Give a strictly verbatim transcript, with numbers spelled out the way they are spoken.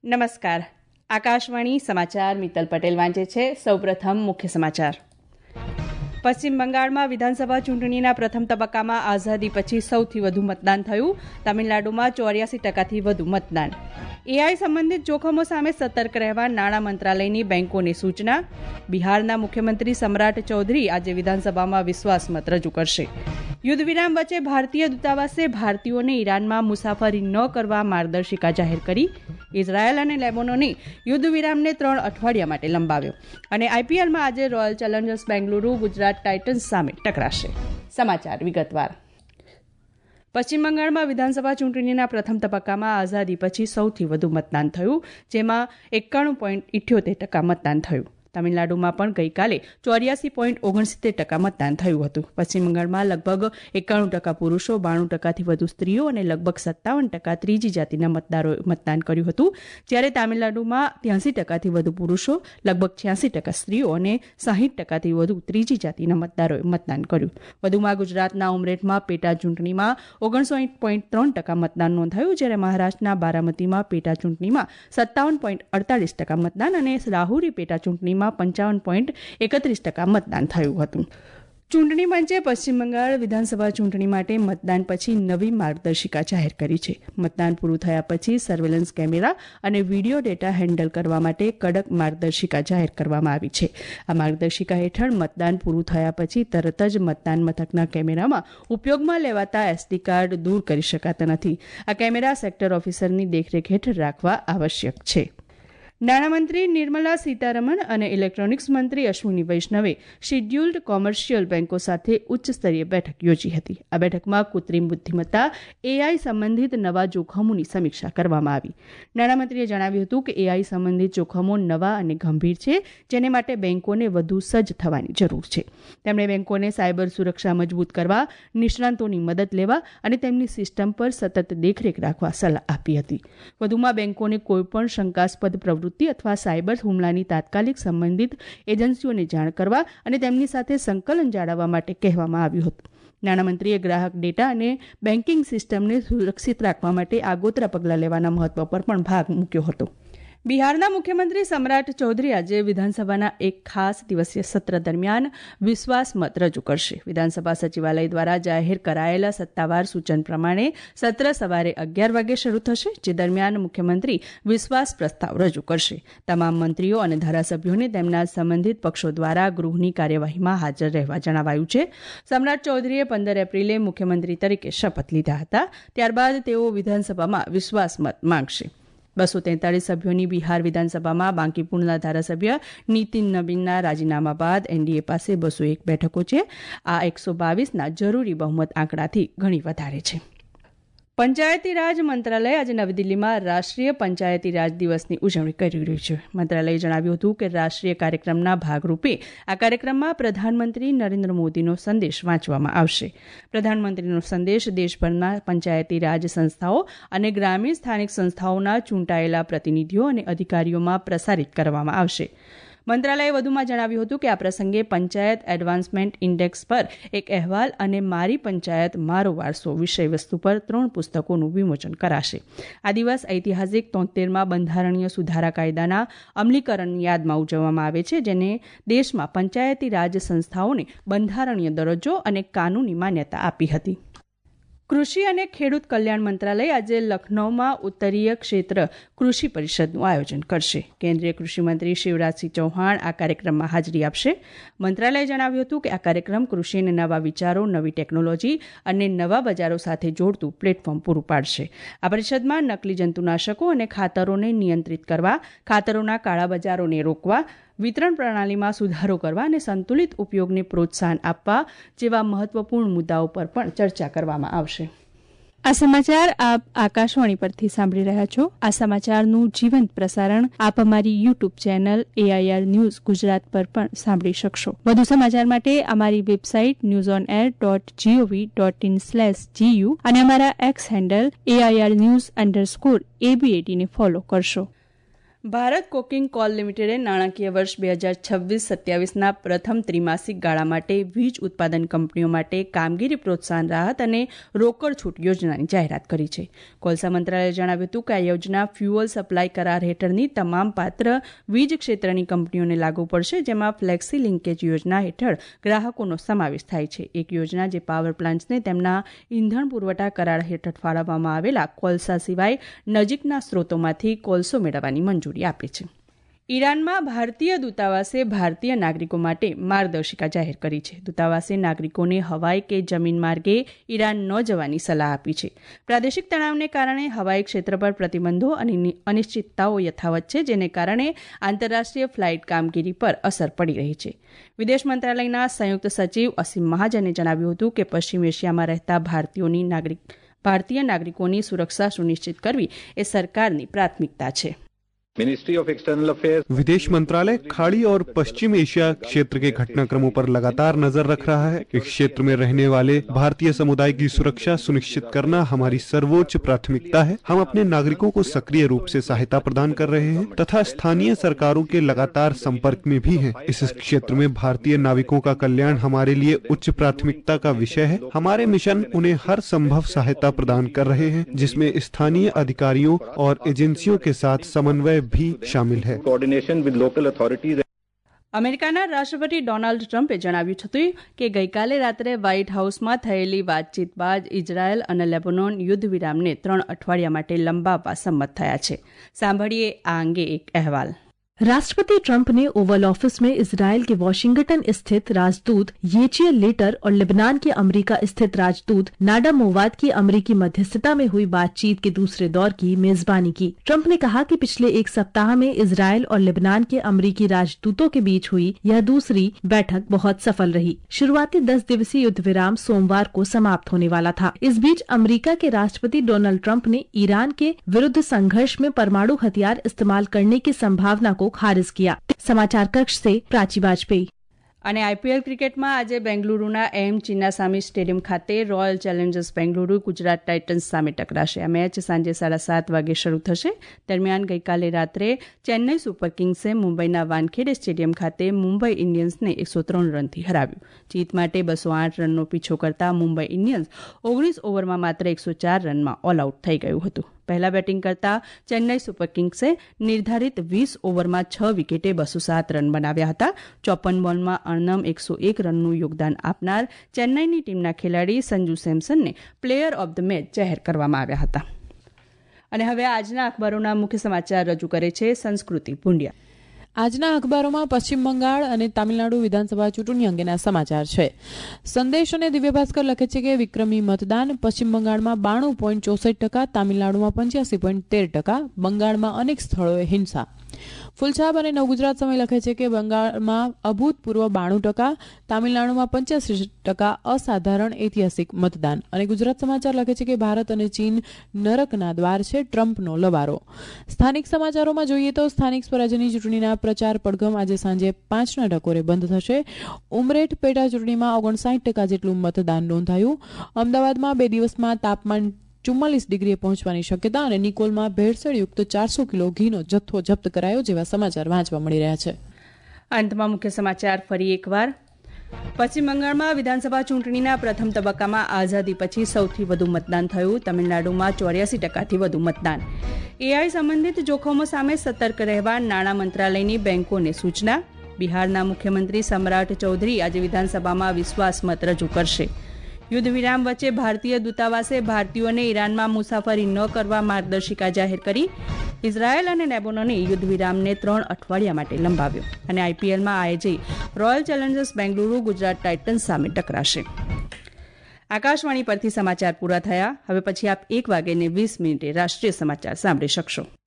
નમસ્કાર. આકાશવાણી સમાચાર મિત્તલ પટેલ વાંચે છે. સૌપ્રથમ મુખ્ય સમાચાર. પશ્ચિમ બંગાળમાં વિધાનસભા ચૂંટણીના પ્રથમ તબક્કામાં આઝાદી પછી સૌથી વધુ મતદાન થયું. તમિલનાડુમાં ચોર્યાસી ટકાથી વધુ મતદાન. એઆઈ સંબંધિત જોખમો સામે સતર્ક રહેવા નાણાં મંત્રાલયની બેંકોને સૂચના. બિહારના મુખ્યમંત્રી સમ્રાટ ચૌધરી આજે વિધાનસભામાં વિશ્વાસમત રજૂ કરશે. યુદ્ધ વિરામ વચ્ચે ભારતીય દૂતાવાસે ભારતીયોને ઈરાનમાં મુસાફરી ન કરવા માર્ગદર્શિકા જાહેર કરી. ઇઝરાયલ અને લેબનોને યુદ્ધ વિરામને ત્રણ અઠવાડિયા માટે લંબાવ્યો. અને આઈપીએલમાં આજે royal challengers Bengaluru Gujarat titans સામે ટકરાશે. સમાચાર વિગતવાર. પશ્ચિમ બંગાળમાં વિધાનસભા ચૂંટણીના પ્રથમ તબક્કામાં આઝાદી પછી સૌથી વધુ મતદાન થયું, જેમાં એકાણું પોઈન્ટ ઇઠ્યોતેર ટકા મતદાન થયું. તમિલનાડુમાં પણ ગઈકાલે ચોર્યાસી પોઈન્ટ ઓગણસિત્તેર ટકા મતદાન થયું હતું. પશ્ચિમ બંગાળમાં લગભગ એકાણું ટકા પુરુષો, બાણું ટકાથી વધુ સ્ત્રીઓ અને લગભગ સત્તાવન ટકા ત્રીજી જાતિના મતદારોએ મતદાન કર્યું હતું. જ્યારે તામિલનાડુમાં ત્યાંસી ટકાથી વધુ પુરુષો, લગભગ છ્યાસી ટકા સ્ત્રીઓ અને સાહીઠ ટકાથી વધુ ત્રીજી જાતિના મતદારોએ મતદાન કર્યું. વધુમાં ગુજરાતના ઉમરેઠમાં પેટા ચૂંટણીમાં ઓગણસાઠ પોઈન્ટ ત્રણ ટકા મતદાન નોંધાયું, જ્યારે મહારાષ્ટ્રના બારામતીમાં પેટા ચૂંટણીમાં સત્તાવન પોઈન્ટ અડતાલીસ ટકા મતદાન અને રાહુરી પેટા ચૂંટણીમાં પંચાવન પોઈન્ટ એકત્રીસ ટકા મતદાન થયું હતું. ચૂંટણી પંચે પશ્ચિમ બંગાળ વિધાનસભા ચૂંટણી માટે મતદાન પછી નવી માર્ગદર્શિકા જાહેર કરી છે. મતદાન પૂરું થયા પછી સર્વેલન્સ કેમેરા અને વિડીયો ડેટા હેન્ડલ કરવા માટે કડક માર્ગદર્શિકા જાહેર કરવામાં આવી છે. આ માર્ગદર્શિકા હેઠળ મતદાન પૂરું થયા પછી તરત જ મતદાન મથકના કેમેરામાં ઉપયોગમાં લેવાતા એસડી કાર્ડ દૂર કરી શકાતા નથી. આ કેમેરા સેક્ટર ઓફિસરની દેખરેખ હેઠળ રાખવા આવશ્યક છે. નાણામંત્રી નિર્મલા સીતારમણ અને ઇલેક્ટ્રોનિક્સ મંત્રી અશ્વિની વૈષ્ણવે શિડ્યુલ્ડ કોમર્શિયલ બેંકો સાથે ઉચ્ચ સ્તરીય બેઠક યોજી હતી. આ બેઠકમાં કૃત્રિમ બુદ્ધિમત્તા એઆઈ સંબંધિત નવા જોખમોની સમીક્ષા કરવામાં આવી. નાણામંત્રીએ જણાવ્યું હતું કે એઆઈ સંબંધિત જોખમો નવા અને ગંભીર છે, જેને માટે બેંકોને વધુ સજ્જ થવાની જરૂર છે. તેમણે બેંકોને સાયબર સુરક્ષા મજબૂત કરવા, નિષ્ણાંતોની મદદ લેવા અને તેમની સિસ્ટમ પર સતત દેખરેખ રાખવા સલાહ આપી હતી. વધુમાં બેંકોને કોઈપણ શંકાસ્પદ પ્રવૃત્તિ અથવા સાયબર હુમલાની તાત્કાલિક સંબંધિત એજન્સીઓને જાણ કરવા અને તેમની સાથે સંકલન જાળવવા માટે કહેવામાં આવ્યું હતું. નાણામંત્રીએ ગ્રાહક ડેટા અને બેન્કિંગ સિસ્ટમને સુરક્ષિત રાખવા માટે આગોતરા પગલાં લેવાના મહત્વ પર પણ ભાર મૂક્યો હતો. બિહારના મુખ્યમંત્રી સમ્રાટ ચૌધરી આજે વિધાનસભાના એક ખાસ દિવસીય સત્ર દરમિયાન વિશ્વાસ મત રજૂ કરશે. વિધાનસભા સચિવાલય દ્વારા જાહેર કરાયેલા સત્તાવાર સૂચન પ્રમાણે સત્ર સવારે અગિયાર વાગે શરૂ થશે, જે દરમિયાન મુખ્યમંત્રી વિશ્વાસ પ્રસ્તાવ રજૂ કરશે. તમામ મંત્રીઓ અને ધારાસભ્યોને તેમના સંબંધિત પક્ષો દ્વારા ગૃહની કાર્યવાહીમાં હાજર રહેવા જણાવાયું છે. સમ્રાટ ચૌધરીએ પંદર એપ્રિલે મુખ્યમંત્રી તરીકે શપથ લીધા હતા. ત્યારબાદ તેઓ વિધાનસભામાં વિશ્વાસ મત માંગશે. બસો તેતાળીસ સભ્યોની બિહાર વિધાનસભામાં બાંકીપુરના ધારાસભ્ય નીતિન નવીનના રાજીનામા બાદ એનડીએ પાસે બસો એક બેઠકો છે. આ એકસો બાવીસના જરૂરી બહુમત આંકડાથી ઘણી વધારે છે. પંચાયતી રાજ મંત્રાલય આજે નવી દિલ્હીમાં રાષ્ટ્રીય પંચાયતી રાજ દિવસની ઉજવણી કરી રહ્યું છે. મંત્રાલયે જણાવ્યું હતું કે રાષ્ટ્રીય કાર્યક્રમના ભાગરૂપે આ કાર્યક્રમમાં પ્રધાનમંત્રી નરેન્દ્ર મોદીનો સંદેશ વાંચવામાં આવશે. પ્રધાનમંત્રીનો સંદેશ દેશભરના પંચાયતી રાજ સંસ્થાઓ અને ગ્રામીણ સ્થાનિક સંસ્થાઓના ચૂંટાયેલા પ્રતિનિધિઓ અને અધિકારીઓમાં પ્રસારિત કરવામાં આવશે. મંત્રાલયે વધુમાં જણાવ્યું હતું કે આ પ્રસંગે પંચાયત એડવાન્સમેન્ટ ઇન્ડેક્સ પર એક અહેવાલ અને મારી પંચાયત મારો વારસો વિષયવસ્તુ પર ત્રણ પુસ્તકોનું વિમોચન કરાશે. આ દિવસ ઐતિહાસિક તોતેરમાં બંધારણીય સુધારા કાયદાના અમલીકરણની યાદમાં ઉજવવામાં આવે છે, જેને દેશમાં પંચાયતી રાજ સંસ્થાઓને બંધારણીય દરજ્જો અને કાનૂની માન્યતા આપી હતી. કૃષિ અને ખેડૂત કલ્યાણ મંત્રાલય આજે લખનૌમાં ઉત્તરીય ક્ષેત્ર કૃષિ પરિષદનું આયોજન કરશે. કેન્દ્રીય કૃષિમંત્રી શિવરાજસિંહ ચૌહાણ આ કાર્યક્રમમાં હાજરી આપશે. મંત્રાલયે જણાવ્યું હતું કે આ કાર્યક્રમ કૃષિને નવા વિચારો, નવી ટેકનોલોજી અને નવા બજારો સાથે જોડતું પ્લેટફોર્મ પૂરું પાડશે. આ પરિષદમાં નકલી જંતુનાશકો અને ખાતરોને નિયંત્રિત કરવા, ખાતરોના કાળા બજારોને રોકવા, વિતરણ પ્રણાલીમાં સુધારો કરવા અને સંતુલિત ઉપયોગને પ્રોત્સાહન આપવા જેવા મહત્વપૂર્ણ મુદ્દાઓ પર પણ ચર્ચા કરવામાં આવશે. આ સમાચાર આપ આકાશવાણી પરથી સાંભળી રહ્યા છો. આ સમાચારનું જીવંત પ્રસારણ આપ અમારી YouTube channel AIR news Gujarat પર પણ સાંભળી શકશો. વધુ સમાચાર માટે અમારી website news on air dot gov dot in slash GU અને અમારા X handle AIR news underscore એબીએટીને ફોલો કરશો. ભારત કોકિંગ કોલ લિમિટેડે નાણાકીય વર્ષ બે હજાર છવ્વીસ સત્યાવીસના પ્રથમ ત્રિમાસિક ગાળા માટે વીજ ઉત્પાદન કંપનીઓ માટે કામગીરી પ્રોત્સાહન રાહત અને રોકડ છૂટ યોજનાની જાહેરાત કરી છે. કોલસા મંત્રાલયે જણાવ્યું હતું કે આ યોજના ફ્યુઅલ સપ્લાય કરાર હેઠળની તમામ પાત્ર વીજ ક્ષેત્રની કંપનીઓને લાગુ પડશે, જેમાં ફ્લેક્સી લિંકેજ યોજના હેઠળ ગ્રાહકોનો સમાવેશ થાય છે. એક યોજના જે પાવર પ્લાન્ટ્સને તેમના ઇંધણ પુરવઠા કરાર હેઠળ ફાળવવામાં આવેલા કોલસા સિવાય નજીકના સ્ત્રોતોમાંથી કોલસો મેળવવાની મંજૂરી આપે છે. ઈરાનમાં ભારતીય દૂતાવાસે ભારતીય નાગરિકો માટે માર્ગદર્શિકા જાહેર કરી છે. દૂતાવાસે નાગરિકોને હવાઈ કે જમીન માર્ગે ઈરાન ન જવાની સલાહ આપી છે. પ્રાદેશિક તણાવને કારણે હવાઈ ક્ષેત્ર પર પ્રતિબંધો અને અનિશ્ચિતતાઓ યથાવત છે, જેને કારણે આંતરરાષ્ટ્રીય ફ્લાઇટ કામગીરી પર અસર પડી રહી છે. વિદેશ મંત્રાલયના સંયુક્ત સચિવ અસીમ મહાજને જણાવ્યું હતું કે પશ્ચિમ એશિયામાં રહેતા ભારતીયોની નાગરિક ભારતીય નાગરિકોની સુરક્ષા સુનિશ્ચિત કરવી એ સરકારની પ્રાથમિકતા છે. मिनिस्ट्री ऑफ एक्सटर्नल अफेयर्स विदेश मंत्रालय खाड़ी और पश्चिम एशिया क्षेत्र के घटनाक्रमों पर लगातार नजर रख रहा है. इस क्षेत्र में रहने वाले भारतीय समुदाय की सुरक्षा सुनिश्चित करना हमारी सर्वोच्च प्राथमिकता है. हम अपने नागरिकों को सक्रिय रूप से सहायता प्रदान कर रहे हैं तथा स्थानीय सरकारों के लगातार संपर्क में भी हैं. इस क्षेत्र में भारतीय नाविकों का कल्याण हमारे लिए उच्च प्राथमिकता का विषय है. हमारे मिशन उन्हें हर संभव सहायता प्रदान कर रहे हैं, जिसमें स्थानीय अधिकारियों और एजेंसियों के साथ समन्वय भी शामिल है. Coordination with local authorities. અમેરિકાના રાષ્ટ્રપતિ ડોનાલ્ડ ટ્રમ્પે જણાવ્યું હતું કે ગઈકાલે રાત્રે વ્હાઇટ હાઉસમાં થયેલી વાતચીત બાદ ઇઝરાયેલ અને લેબનોન યુદ્ધ વિરામને ત્રણ અઠવાડિયા માટે લંબાવવા સંમત થયા છે. સાંભળીએ આ અંગે એક અહેવાલ. राष्ट्रपति ट्रंप ने ओवल ऑफिस में इजरायल के वॉशिंगटन स्थित राजदूत येचियल लेटर और लेबनान के अमेरिका स्थित राजदूत नाडा मोवाद की अमेरिकी मध्यस्थता में हुई बातचीत के दूसरे दौर की मेजबानी की. ट्रंप ने कहा कि पिछले एक सप्ताह में इजरायल और लेबनान के अमेरिकी राजदूतों के बीच हुई यह दूसरी बैठक बहुत सफल रही. शुरुआती दस दिवसीय युद्ध विराम सोमवार को समाप्त होने वाला था. इस बीच अमेरिका के राष्ट्रपति डोनाल्ड ट्रंप ने ईरान के विरुद्ध संघर्ष में परमाणु हथियार इस्तेमाल करने की संभावना को खारिज किया. समाचार कक्ष से प्राची वाजपेयी. અને આઈપીએલ ક્રિકેટમાં આજે બેંગલુરુના એમ ચિન્નાસ્વામી સ્ટેડિયમ ખાતે royal challengers Bengaluru Gujarat titans સામે ટકરાશે. આ મેચ સાંજે સાડા સાત વાગે શરૂ થશે. દરમિયાન ગઈકાલે રાત્રે ચેન્નઈ સુપર કિંગ્સે મુંબઈના વાનખેડે સ્ટેડિયમ ખાતે મુંબઈ ઇન્ડિયન્સને એકસો ત્રણ રનથી હરાવ્યું. જીત માટે બસો આઠ રનનો પીછો કરતા મુંબઈ ઇન્ડિયન્સ ઓગણીસ ઓવરમાં માત્ર એકસો ચાર રનમાં ઓલ આઉટ થઈ ગયું હતું. પહેલા બેટિંગ કરતા ચેન્નઈ સુપર કિંગ્સે નિર્ધારિત વીસ ઓવરમાં છ વિકેટે બસો સાત રન બનાવ્યા હતા. ચોપન બોલમાં અણનમ એકસો એક રનનું યોગદાન આપનાર ચેન્નઈની ટીમના ખેલાડી સંજુ સેમસનને પ્લેયર ઓફ ધ મેચ જાહેર કરવામાં આવ્યા હતા. અને હવે આજના અખબારોના મુખ્ય સમાચાર રજૂ કરે છે સંસ્કૃતિ ભુંડિયા. આજના અખબારોમાં પશ્ચિમ બંગાળ અને તામિલનાડુ વિધાનસભા ચૂંટણી અંગેના સમાચાર છે. સંદેશ અને દિવ્ય ભાસ્કર લખે છે કે વિક્રમી મતદાન. પશ્ચિમ બંગાળમાં બાણું પોઈન્ટ ચોસઠ ટકા, તામિલનાડુમાં પંચ્યાસી પોઈન્ટ તેર ટકા. બંગાળમાં અનેક સ્થળોએ હિંસા. ફૂલછાપ અને નવગુજરાત સમય લખે છે કે બંગાળમાં અભૂતપૂર્વ બાણું ટકા, તામિલનાડુમાં પંચ્યાસી ટકા અસાધારણ ઐતિહાસિક મતદાન. અને ગુજરાત સમાચાર લખે છે કે ભારત અને ચીન નરકના દ્વાર છે, ટ્રમ્પનો લવારો. સ્થાનિક સમાચારોમાં જોઈએ તો સ્થાનિક સ્વરાજ્યની ચૂંટણીના પ્રચાર પડઘમ આજે સાંજે પાંચના ટકોરે બંધ થશે. ઉમરેઠ પેટા ચૂંટણીમાં ઓગણસાઠ ટકા જેટલું મતદાન નોંધાયું. અમદાવાદમાં બે દિવસમાં તાપમાન ચુમ્માલીસ ડિગ્રીએ પહોંચવાની શક્યતા અને નિકોલમાં ભેળસેળયુક્ત ચારસો કિલો ઘીનો જથ્થો જપ્ત કરાયો જેવા સમાચાર વાંચવા મળી રહ્યા છે. અંતમાં મુખ્ય સમાચાર ફરી એકવાર. પશ્ચિમ બંગાળમાં વિધાનસભા ચૂંટણીના પ્રથમ તબક્કામાં આઝાદી પછી સૌથી વધુ મતદાન થયું. તમિલનાડુમાં ચોર્યાસી ટકાથી વધુ મતદાન. એઆઈ સંબંધિત જોખમો સામે સતર્ક રહેવા નાણાં મંત્રાલયની બેંકોને સૂચના. બિહારના મુખ્યમંત્રી સમ્રાટ ચૌધરી આજે વિધાનસભામાં વિશ્વાસ મત રજૂ કરશે. યુદ્ધ વિરામ વચ્ચે ભારતીય દૂતાવાસે ભારતીયોને ઈરાનમાં મુસાફરી ન કરવા માર્ગદર્શિકા જાહેર કરી. ઇઝરાયેલ અને લેબનોને યુદ્ધ વિરામને ત્રણ અઠવાડિયા માટે લંબાવ્યો. અને આઈપીએલમાં આજે royal challengers Bengaluru Gujarat titans સામે ટકરાશે. આકાશવાણી પરથી સમાચાર પૂરા થયા. હવે પછી આપ એક વાગ્યે વીસ મિનિટે રાષ્ટ્રીય સમાચાર સાંભળી શકશો.